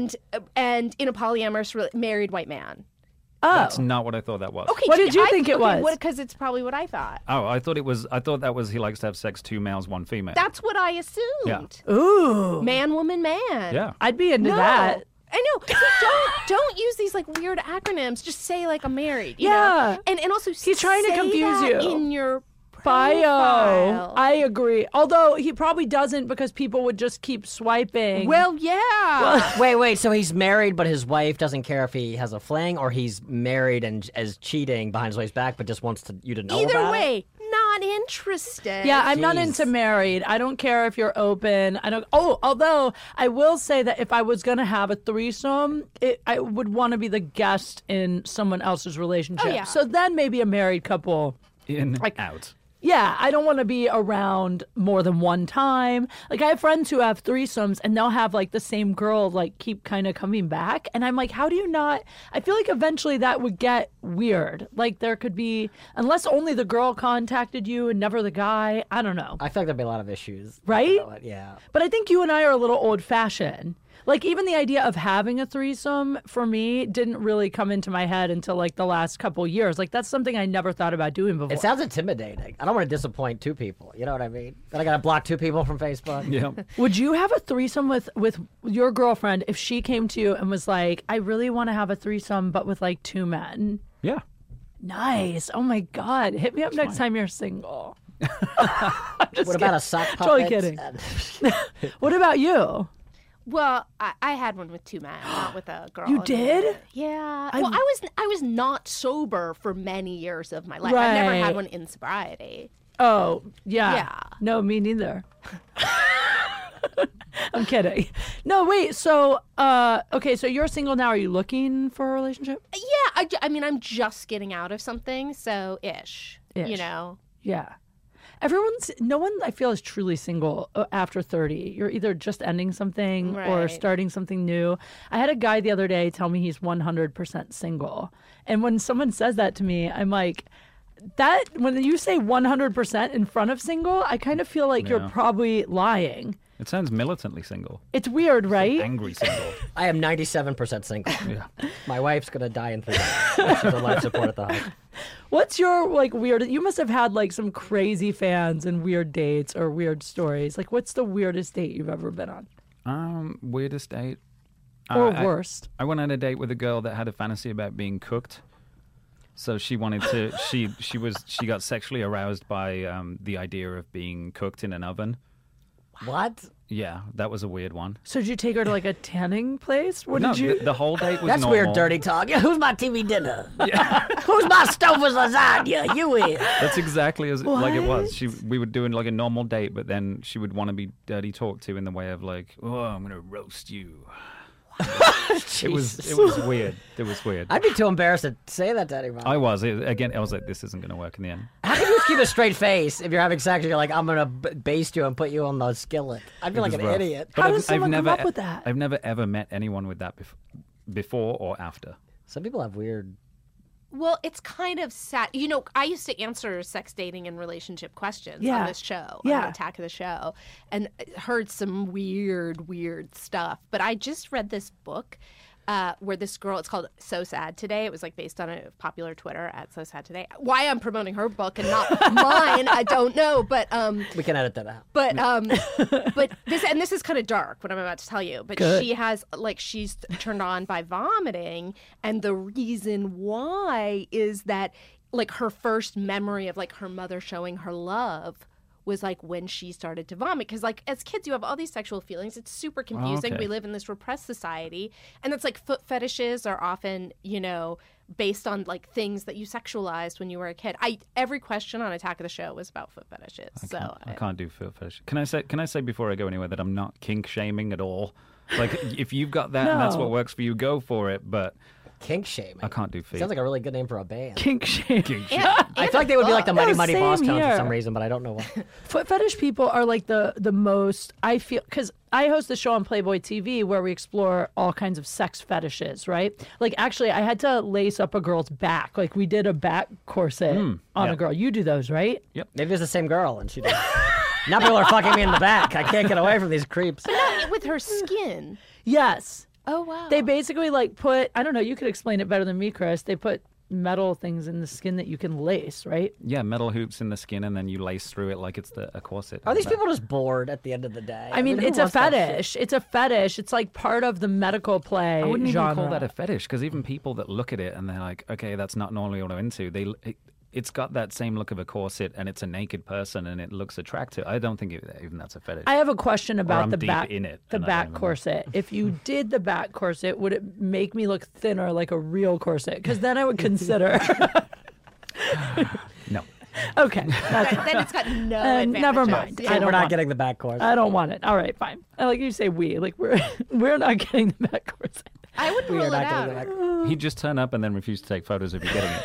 And in a polyamorous married white man. Oh. That's not what I thought that was. Okay, What did you think it was? Because it's probably what I thought. Oh, I thought that was he likes to have sex 2 males, 1 female. That's what I assumed. Yeah. Ooh. Man, woman, man. Yeah. I'd be into No. that. I know. See, don't use these like weird acronyms. Just say like I'm married. You Yeah. know? And also He's trying to say confuse that you. in your Bio. profile. I agree. Although he probably doesn't because people would just keep swiping. Well, yeah. Wait. So he's married, but his wife doesn't care if he has a fling, or he's married and is cheating behind his wife's back, but just wants you to know Either about it? way, not interested. Yeah, I'm not Jeez. into married. I don't care if you're open. I don't. Oh, although I will say that if I was going to have a threesome, I would want to be the guest in someone else's relationship. yeah. So then maybe a married couple. In, out. Yeah, I don't want to be around more than one time. Like I have friends who have threesomes and they'll have like the same girl like keep kind of coming back. And I'm like, how do you not? I feel like eventually that would get weird. Like there could be, unless only the girl contacted you and never the guy. I don't know. I feel like there'd be a lot of issues. Right? Yeah. But I think you and I are a little old fashioned. Like even the idea of having a threesome for me didn't really come into my head until like the last couple years. Like that's something I never thought about doing before. It sounds intimidating. I don't want to disappoint 2 people. You know what I mean? Then I got to block 2 people from Facebook. Yeah. Would you have a threesome with your girlfriend if she came to you and was like, I really want to have a threesome but with like 2 men? Yeah. Nice. Oh my God. Hit me up next time you're single. What about a sock puppet? Totally kidding. What about you? Well, I had one with 2 men, not with a girl. You did? Yeah. Well, I was not sober for many years of my life. I've never Right. had one in sobriety. Oh, yeah. Yeah. No, me neither. I'm kidding. No, wait. So, okay, so you're single now. Are you looking for a relationship? Yeah, I mean, I'm just getting out of something, so ish. Ish. You know? Yeah. No one I feel is truly single after 30. You're either just ending something or Right. starting something new. I had a guy the other day tell me he's 100% single. And when someone says that to me, I'm like, that when you say 100% in front of single, I kind of feel like you're Yeah. probably lying. It sounds militantly single. It's weird, right? Angry single. I am 97% single. Yeah. My wife's going to die in 3 days. She's on life support at the house. What's your like weird? You must have had like some crazy fans and weird dates or weird stories. Like, what's the weirdest date you've ever been on, Weirdest date. or I- worst? I went on a date with a girl that had a fantasy about being cooked. So she wanted to. She got sexually aroused by the idea of being cooked in an oven. What? Yeah, that was a weird one. So did you take her to like a tanning place? What No, did you? the whole date was That's normal. weird, dirty talk. Yeah, who's my TV dinner? Who's my Stouffer's lasagna? You is. That's exactly like it was. What? We were doing like a normal date, but then she would want to be dirty talked to in the way of like, "Oh, I'm gonna roast you." It was weird. It was weird. I'd be too embarrassed to say that to anyone. I was like, this isn't gonna work in the end. How can you just keep a straight face if you're having sex and you're like, I'm going to baste you and put you on the skillet? I'd be It like was an rough. idiot. But How does someone come up with that? I've never ever met anyone with that before or after. Some people have weird. Well, it's kind of sad. You know, I used to answer sex, dating, and relationship questions Yeah. on this show, Yeah. on the Attack of the Show, and heard some weird stuff. But I just read this book where this girl, it's called So Sad Today. It was like based on a popular Twitter at So Sad Today. Why I'm promoting her book and not mine, I don't know. But We can edit that out. but this is kind of dark what I'm about to tell you. But Good. she has she's turned on by vomiting, and the reason why is that like her first memory of like her mother showing her love was like when she started to vomit. Because like as kids, you have all these sexual feelings. It's super confusing. okay. We live in this repressed society. And it's like foot fetishes are often, based on like things that you sexualized when you were a kid. Every question on Attack of the Show was about foot fetishes. I can't do foot fetish. Can I say before I go anywhere that I'm not kink shaming at all? Like if you've got that and that's No. what works for you, go for it. But Kink shaming. I can't do feet. Sounds like a really good name for a band. Kink shame. I feel like they would be like the Mighty Yeah, Mighty same Boss Tones for here. some reason, but I don't know why. Foot fetish people are like the most, I feel, because I host a show on Playboy TV where we explore all kinds of sex fetishes, right? Like actually I had to lace up a girl's back. Like we did a back corset on yeah. a girl. You do those, right? Maybe it's the same girl and she did. Now people are fucking me in the back. I can't get away from these creeps. Not with her skin. Yes. Oh, wow. They basically like put, I don't know, you could explain it better than me, Chris. They put metal things in the skin that you can lace, right? Yeah, metal hoops in the skin, and then you lace through it like it's a corset. Are these people just bored at the end of the day? I mean, who it's a wants that shit? fetish. It's a fetish. It's like part of the medical play I wouldn't genre. even call that a fetish, because even people that look at it and they're like, okay, that's not normally what I'm into. It's got that same look of a corset, and it's a naked person, and it looks attractive. I don't think even that's a fetish. I have a question about I'm the deep back, in it, the and I back don't even know. corset. If you did the back corset, would it make me look thinner like a real corset? Because then I would consider. No. Okay, that's Then it's got no advantages. never mind. Yeah. I We're don't not want getting the back course. I don't want it. All right, fine. I like you say we. Like we're not getting the back corset. I would We are rule it not getting out. the back course. He'd just turn up and then refuse to take photos of you getting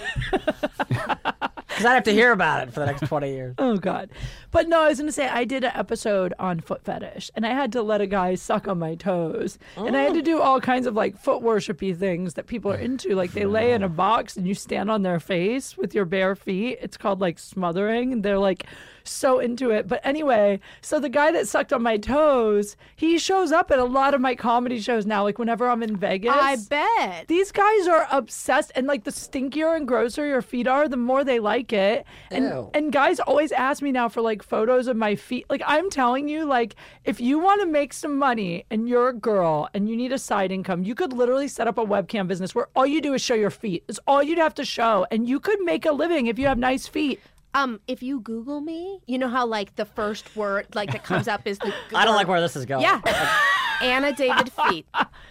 it. Because I'd have to hear about it for the next 20 years. Oh God. But no, I was gonna say I did an episode on foot fetish and I had to let a guy suck on my toes. And I had to do all kinds of like foot worshipy things that people are into. Like they lay in a box and you stand on their face with your bare feet. It's called like smothering. And they're like so into it. But anyway, so the guy that sucked on my toes, he shows up at a lot of my comedy shows now, like whenever I'm in Vegas. I bet. These guys are obsessed, and like the stinkier and grosser your feet are, the more they like it. Ew. And guys always ask me now for like photos of my feet. Like I'm telling you, like if you want to make some money and you're a girl and you need a side income, you could literally set up a webcam business where all you do is show your feet. It's all you'd have to show, and you could make a living if you have nice feet. If you Google me, you know how like the first word like that comes up is the. I don't like where this is going. Yeah. Anna David feet.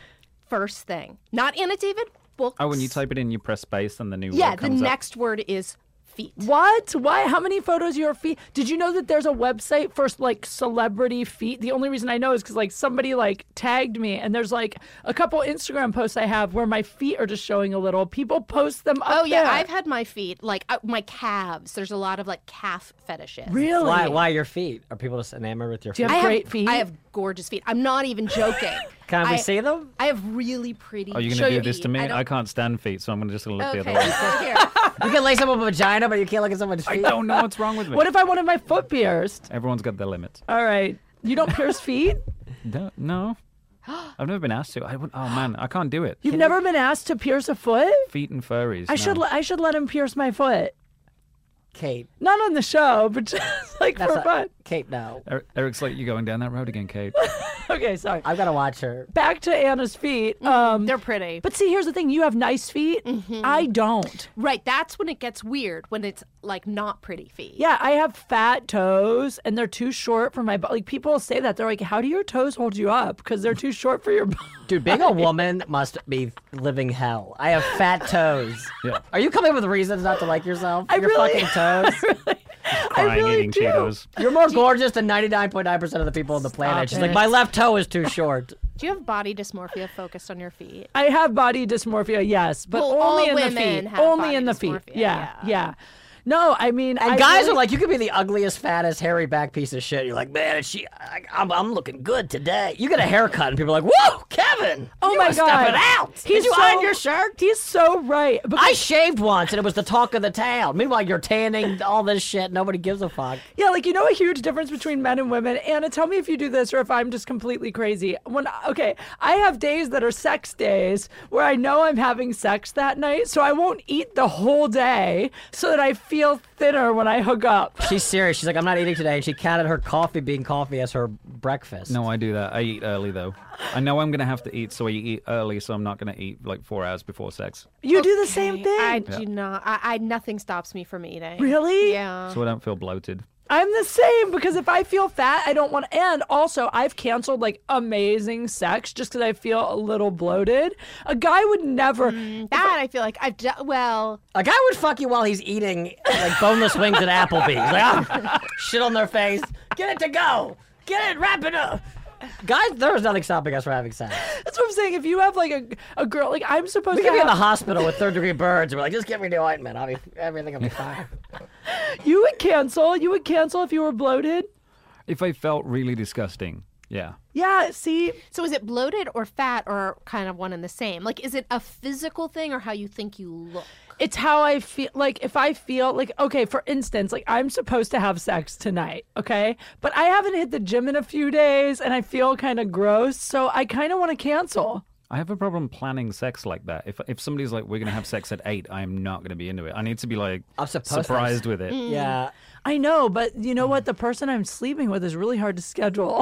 First thing, not Anna David books. Oh, when you type it in, you press space and the new Yeah, word the comes up. next word is feet. What? Why? How many photos of your feet? Did you know that there's a website for like celebrity feet? The only reason I know is because like somebody like tagged me, and there's like a couple Instagram posts I have where my feet are just showing a little. People post them up Oh yeah, there. I've had my feet like my calves. There's a lot of like calf fetishes. Really? Why your feet? Are people just enamored with your Do you feet? have I great feet? I have gorgeous feet. I'm not even joking. Can we I- see them? I have really pretty. Are you show going to your do this feet. to me? I, don't- I can't stand feet, so I'm just going to look the Okay, other way. so here. You can lace up a vagina, but you can't look at someone's I feet. don't know what's wrong with me. What if I wanted my foot pierced? Everyone's got their limits. All right. You don't pierce feet? No. I've never been asked to. Oh, man, I can't do it. You've never been asked to pierce a foot? Feet and furries. I should let him pierce my foot. Kate. Not on the show, but just like That's for not- fun. Kate, no. Eric's like, you're going down that road again, Kate. Okay, sorry. I've got to watch her. Back to Anna's feet. They're pretty. But see, here's the thing: you have nice feet. I don't. Right, that's when it gets weird when it's like not pretty feet. Yeah, I have fat toes, and they're too short for my body. Like people say that they're like, "How do your toes hold you up?" Because they're too short for your body. Dude, being a woman must be living hell. I have fat toes. Yeah. Are you coming up with reasons not to like yourself? I Your really- fucking toes. Crying, really eating do. Cheetos. You're more gorgeous than 99.9% of the people on the planet. She's like, it. my left toe is too short. Do you have body dysmorphia focused on your feet? I have body dysmorphia, yes, but Well, only all in the women feet. have Only body in the feet. dysmorphia, Yeah, yeah. yeah. No, I mean, And I guys really- are like, you could be the ugliest, fattest, hairy back piece of shit. You're like, man, I'm looking good today. You get a haircut, and people are like, whoa, Kevin! Oh you my are God. stepping out. Did you iron your shirt? He's so right. Because, I shaved once, and it was the talk of the town. Meanwhile, you're tanning, all this shit. Nobody gives a fuck. yeah, like you know a huge difference between men and women. Anna, tell me if you do this or if I'm just completely crazy. I have days that are sex days where I know I'm having sex that night, so I won't eat the whole day so that I feel thinner when I hook up. She's serious. She's like, I'm not eating today. And she counted her coffee bean coffee as her breakfast. No, I do that. I eat early, though. I know I'm going to have to eat, so I eat early, so I'm not going to eat like 4 hours before sex. You do the same thing. I do not. I nothing stops me from eating. Really? Yeah. So I don't feel bloated. I'm the same because if I feel fat, I don't want to. And also, I've canceled like amazing sex just because I feel a little bloated. A guy would never. That I feel like I've done. Well, A guy would fuck you while he's eating like boneless wings at Applebee's. Like, shit on their face. Get it to go. Get it. Wrap it up. Guys, there's nothing stopping us from having sex. That's what I'm saying. If you have like a girl, like I'm supposed We to could be in the have, hospital with third-degree burns, and we're like, just give me the ointment. Everything will be fine. you would cancel. You would cancel if you were bloated. If I felt really disgusting, yeah. Yeah. See, so is it bloated or fat or kind of one and the same? Like, is it a physical thing or how you think you look? it's how I feel. Like if I feel like, okay, for instance, like I'm supposed to have sex tonight, okay, but I haven't hit the gym in a few days, and I feel kind of gross, so I kind of want to cancel. I have a problem planning sex like that. If somebody's like, we're going to have sex at 8, I'm not going to be into it. I need to be like I'm supposed to. surprised with it. Yeah. I know, but you know what? The person I'm sleeping with is really hard to schedule.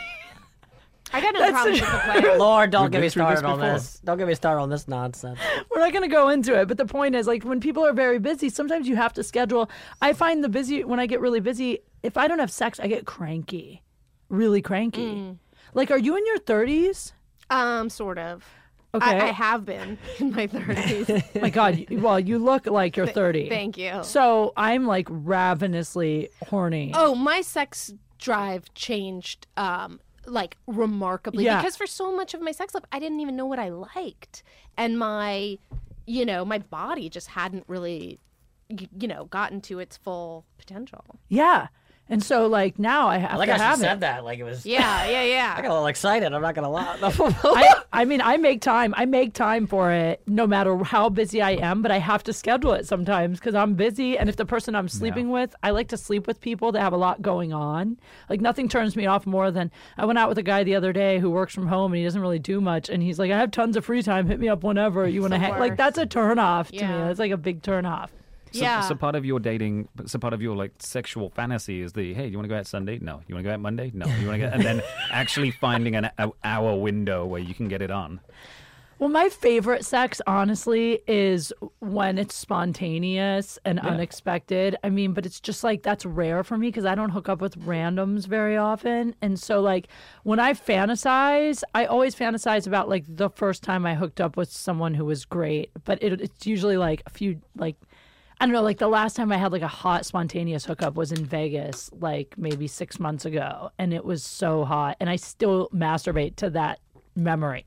I got no problem with the plan. Lord, don't We've get been me through this started on before. this. Don't get me started on this nonsense. We're not going to go into it, but the point is, like, when people are very busy, sometimes you have to schedule. I find when I get really busy, if I don't have sex, I get cranky, really cranky. Like, are you in your 30s? Sort of. Okay. I have been in my 30s. My God, well, you look like you're 30. Thank you. So I'm like ravenously horny. Oh, my sex drive changed like remarkably Yeah. because for so much of my sex life I didn't even know what I liked, and my body just hadn't really gotten to its full potential. Yeah. And so, like, now I have I like to how have she it. said that. Like it was. Yeah. I got a little excited. I'm not gonna lie. I mean, I make time. I make time for it no matter how busy I am, but I have to schedule it sometimes because I'm busy. And if the person I'm sleeping with, I like to sleep with people that have a lot going on. Like, nothing turns me off more than I went out with a guy the other day who works from home and he doesn't really do much. And he's like, I have tons of free time. Hit me up whenever you want to hang. Like, worst. that's a turn off to me. Yeah. That's like a big turn off. So part of your dating, so part of your like sexual fantasy is the, hey, do you want to go out Sunday? No. You want to go out Monday? No. You want to go, and then actually finding an hour window where you can get it on. Well, my favorite sex, honestly, is when it's spontaneous and unexpected. I mean, but it's just like that's rare for me because I don't hook up with randoms very often. And so, like, when I fantasize, I always fantasize about like the first time I hooked up with someone who was great. But it's usually like a few, like, I don't know, like the last time I had like a hot spontaneous hookup was in Vegas, like maybe 6 months ago. And it was so hot. And I still masturbate to that memory.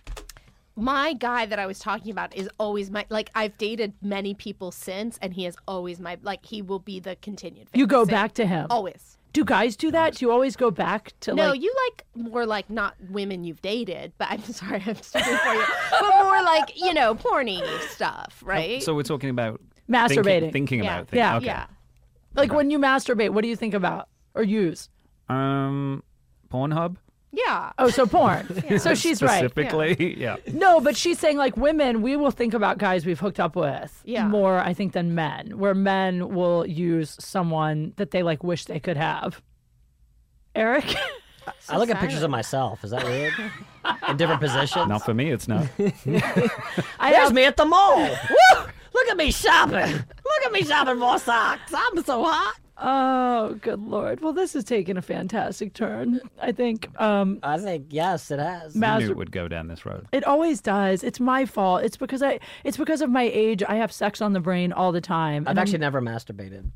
My guy that I was talking about is always my, like, I've dated many people since, and he is always my, like, he will be the continued You go fantasy. back to him. Always. Do guys do that? Do you always go back to No, like? you like more like not women you've dated, but I'm sorry, I'm speaking for you, but more like, porny stuff, right? So we're talking about Masturbating. thinking yeah. about things. Yeah. Okay. Yeah. Like when you masturbate, what do you think about or use? Pornhub Oh, so porn. So she's right. specifically. Yeah. No, but she's saying like women, we will think about guys we've hooked up with more, I think, than men. Where men will use someone that they like wish they could have. Eric? I look at pictures of myself. Is that weird? In different positions. Not for me. It's not. There's me at the mall. Woo! Look at me shopping. Look at me shopping more socks. I'm so hot. Oh, good Lord. Well, this is taking a fantastic turn, I think. I think yes, it has. I knew it would go down this road. It always does. It's my fault. It's because of my age. I have sex on the brain all the time. I've and actually never masturbated.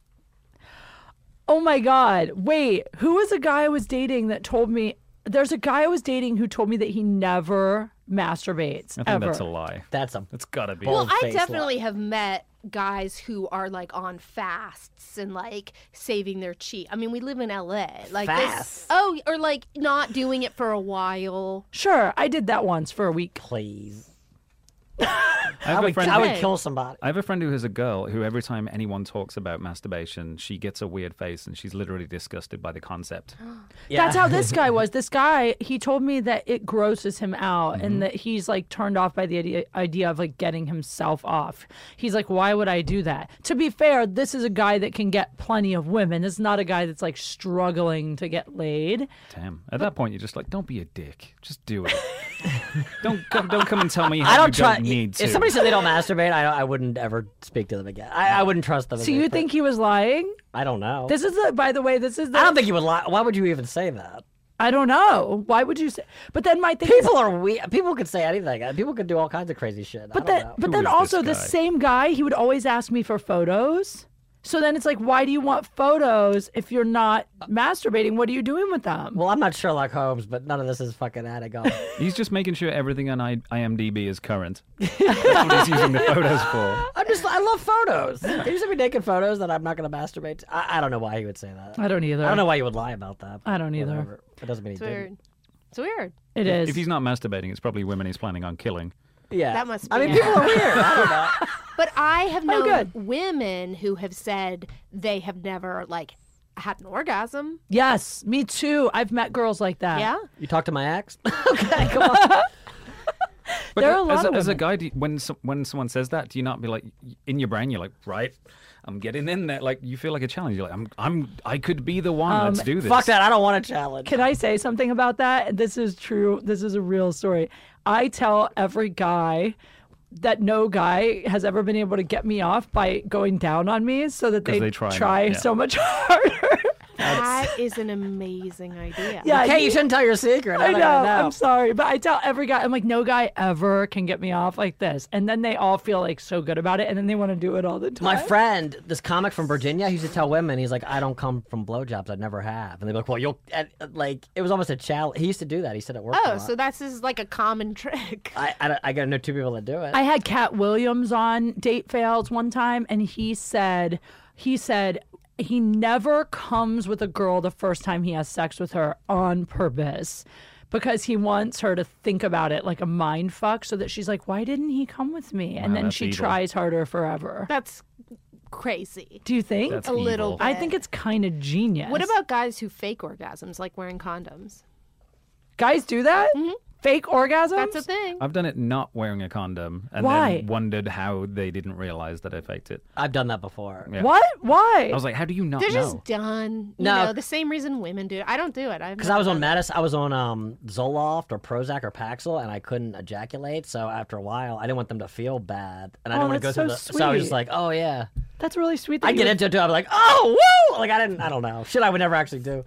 Oh my God. Wait, who was a guy I was dating that told me there's a guy I was dating who told me that he never masturbates I think ever. that's a lie. That's a It's got to be. Well, I face definitely have met guys who are like on fasts and like saving their chi. I mean, we live in LA. Like Fasts? or like not doing it for a while. Sure, I did that once for a week. please. I have a friend. I would Okay. kill somebody. I have a friend who has a girl who every time anyone talks about masturbation, she gets a weird face and she's literally disgusted by the concept. Yeah. That's how this guy was. This guy, he told me that it grosses him out and that he's like turned off by the idea of like getting himself off. He's like, why would I do that? To be fair, this is a guy that can get plenty of women. It's not a guy that's like struggling to get laid. Damn. At that point, you're just like, don't be a dick. Just do it. Don't come and tell me how I don't you try. don't need to. If somebody said they don't masturbate, I wouldn't ever speak to them again. I wouldn't trust them. So you think he was lying? I don't know. This is by the way, this is the. I don't think you would lie. Why would you even say that? I don't know. Why would you say? But then my thing is, People are weird. People could say anything. People could do all kinds of crazy shit. but I don't know. then Who is also this the guy? same guy, he would always ask me for photos. So then it's like, why do you want photos if you're not masturbating? What are you doing with them? Well, I'm not Sherlock Holmes, but none of this is fucking adding up. He's just making sure everything on IMDb is current. That's what he's using the photos for. I love photos. Can you send me naked photos that I'm not going to masturbate to? I don't know why he would say that. I don't either. I don't know why you would lie about that. I don't either. Whatever. It doesn't mean he It's weird. didn't. It's weird. It is. If he's not masturbating, it's probably women he's planning on killing. Yeah. That must I be mean, it. people are weird. I don't know. But I have known good. women who have said they have never had an orgasm. Yes, me too. I've met girls like that. Yeah. You talk to my ex? Okay, come on. But There are a lot of as a women. guy, when someone says that, do you not be like, in your brain, you're like, right, I'm getting in there. Like, you feel like a challenge. You're like, I could be the one. Let's do this. Fuck that. I don't want a challenge. Can I say something about that? This is true. This is a real story. I tell every guy that no guy has ever been able to get me off by going down on me so that 'Cause they they try, yeah. so much harder. That is an amazing idea. Yeah, Okay, you shouldn't tell your secret. I don't know. even know. I'm sorry, but I tell every guy, I'm like, no guy ever can get me off like this. And then they all feel like so good about it, and then they want to do it all the time. My friend, this comic from Virginia, he used to tell women, he's like, I don't come from blowjobs. I never have. And they'd be like, well, you'll, and, like, it was almost a challenge. He used to do that. He said it worked a Oh, lot. so that's just like a common trick. I got to know two people that do it. I had Cat Williams on Date Fails one time, and he said he never comes with a girl the first time he has sex with her on purpose because he wants her to think about it like a mind fuck so that she's like, why didn't he come with me? And Wow, then that's she evil. tries harder forever. That's crazy. Do you think? That's A little evil. bit. I think it's kind of genius. What about guys who fake orgasms, like wearing condoms? guys do that? Fake orgasms? That's a thing. I've done it not wearing a condom and Why? then wondered how they didn't realize that I faked it. I've done that before. Yeah. What? Why? I was like, how do you not They're know? just done. You No. know, the same reason women do it. I don't do it. Because I was on medicine, I was on Zoloft or Prozac or Paxil, and I couldn't ejaculate. So after a while, I didn't want them to feel bad, and I Oh, didn't want to go that's through the. so So I was just sweet. like, oh yeah. That's really sweet. That I you get would- into it too. I'm like, oh woo! Like I don't know. Shit, I would never actually do.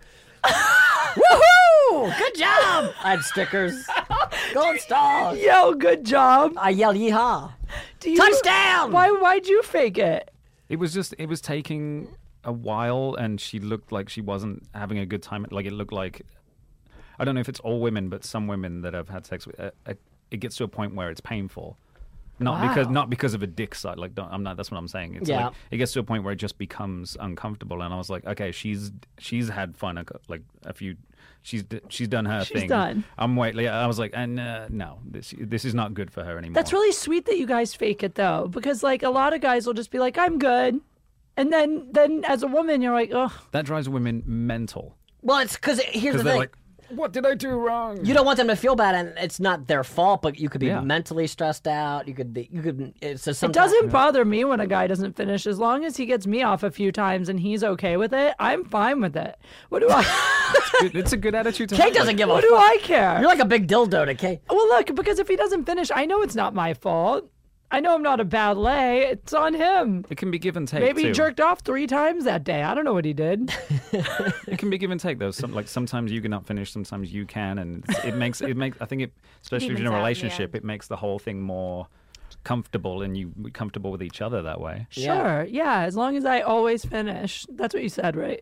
Woohoo! Good job! I had stickers, gold stars. Yo, good job. I yelled yeehaw! Do you, Touchdown! Why'd you fake it? It was taking a while, and she looked like she wasn't having a good time. Like it looked like, I don't know if it's all women, but some women that I've had sex with, it gets to a point where it's painful. Not because of a dick side. Like I'm not. That's what I'm saying. It's Yeah. like it gets to a point where it just becomes uncomfortable. And I was like, okay, she's had fun. Like a few. She's done her She's thing. done. I'm waiting. I was like, and no, this is not good for her anymore. That's really sweet that you guys fake it though, because like a lot of guys will just be like, I'm good. And then as a woman, you're like, oh, That drives women mental. Well, it's because here's the Because they're thing. like, what did I do wrong? You don't want them to feel bad, and it's not their fault. But you could be Yeah. mentally stressed out. You could. It's just it doesn't bother me when a guy doesn't finish. As long as he gets me off a few times and he's okay with it, I'm fine with it. What do I? It's a good attitude to Kate have. doesn't give a what fuck. do I care? You're like a big dildo to Kate. Well, look, because if he doesn't finish, I know it's not my fault. I know I'm not a bad lay. It's on him. It can be give and take. Maybe he too. jerked off 3 times that day. I don't know what he did. It can be give and take though. Sometimes you cannot finish, sometimes you can, and it makes. I think it, especially if evens you're in a out in the relationship, end. it makes the whole thing more comfortable, and you comfortable with each other that way. Sure. Yeah, as long as I always finish. That's what you said, right?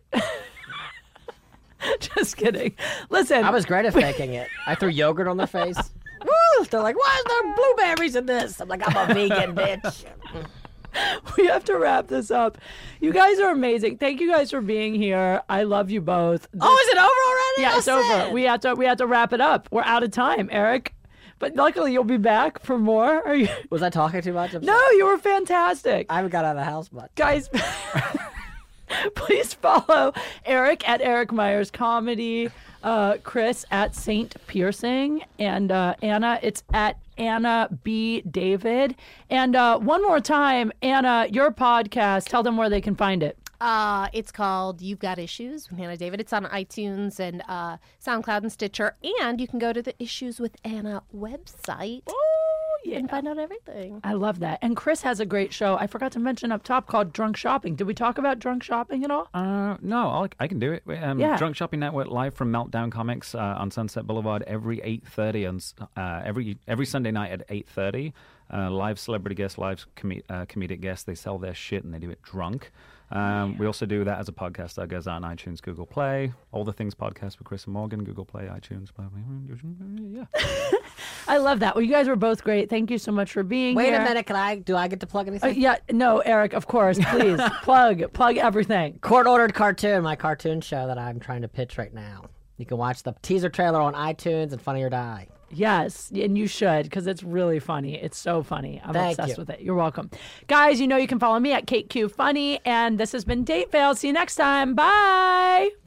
Just kidding. Listen, I was great at faking it. I threw yogurt on their face. Woo! They're like, why is there blueberries in this? I'm like, I'm a vegan, bitch. we have to wrap this up. You guys are amazing. Thank you guys for being here. I love you both. Oh, is it over already? Yeah, it's over. Listen. We have to wrap it up. We're out of time, Eric. But luckily you'll be back for more. Are you? Was I talking too much? I'm No, sorry. you were fantastic. I haven't got out of the house much. Guys, please follow Eric at Eric Myers Comedy, Chris at Saint Piercing, and Anna, it's at Anna B. David. And one more time, Anna, your podcast, tell them where they can find it. It's called You've Got Issues with Anna David. It's on iTunes and SoundCloud and Stitcher. And you can go to the Issues with Anna website. and find out everything. I love that. And Chris has a great show. I forgot to mention up top called Drunk Shopping. Did we talk about drunk shopping at all? No, I can do it. Yeah. Drunk Shopping Network live from Meltdown Comics on Sunset Boulevard every 8:30 on every Sunday night at 8:30. Live celebrity guests, live comedic guests. They sell their shit and they do it drunk. We also do that as a podcast that goes out on iTunes, Google Play, All the Things podcast with Chris and Morgan, Google Play, iTunes. Yeah. I love that. Well, you guys were both great. Thank you so much for being Wait here. a minute. Do I get to plug anything? Yeah, no, Eric, of course. Please plug everything. Court-ordered cartoon, my cartoon show that I'm trying to pitch right now. You can watch the teaser trailer on iTunes and Funny or Die. Yes, and you should, because it's really funny. It's so funny. I'm Thank obsessed you. with it. You're welcome. Guys, you know you can follow me at KateQ Funny, and this has been Date Fail. See you next time. Bye.